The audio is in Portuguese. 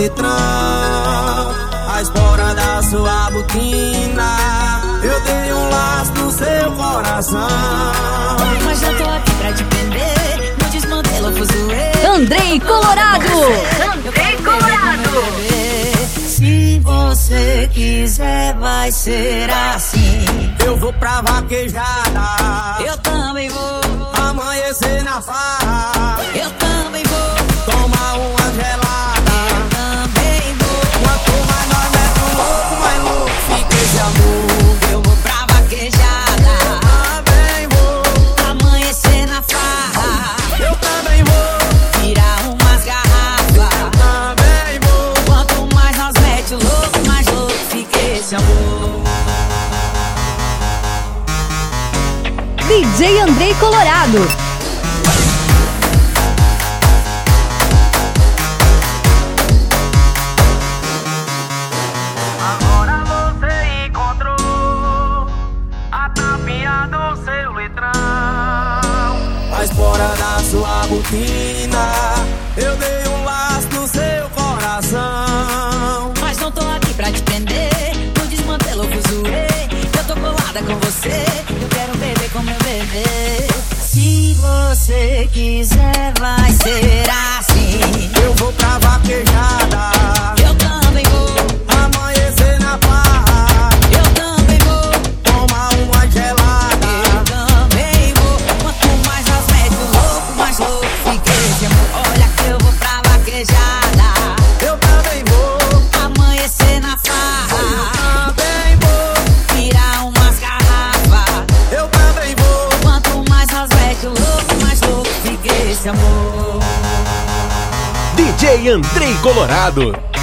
litrão, a espora da sua boquina. Eu dei um laço no seu coração, mas eu tô aqui pra te prender, no desmantelo fuzuê. Andrei Colorado! Andrei Colorado! Se você quiser vai ser assim. Eu vou pra vaquejada, eu também vou amanhecer na farra, eu também vou tomar uma gelada, eu também vou. Quanto mais nós mete um louco, mais louco fica esse amor. Eu vou pra vaquejada, Também vou amanhecer na farra, eu também vou tirar umas garrafas. também vou. Quanto mais nós mete o louco, mais louco fica esse amor. DJ Andrei Colorado. Agora você encontrou a tapinha do seu litrão, a espora da sua botina. Eu dei um laço no seu coração, Mas não tô aqui pra te prender, no desmantelo fuzuê. Eu tô colada com você, eu quero beber com meu bebê. Se você quiser vai ser assim. eu vou pra vaquejada, Eu também vou, amanhecer na farra, eu também vou, tomar uma gelada. eu também vou. Quanto mais nós mete o louco, mais louco fica esse amor. Olha que eu vou pra vaquejada, Eu também vou, amanhecer na farra, também vou, tirar umas garrafas. eu também vou. Quanto mais nós mete o louco, mais louco fica esse amor. DJ Andrei Colorado.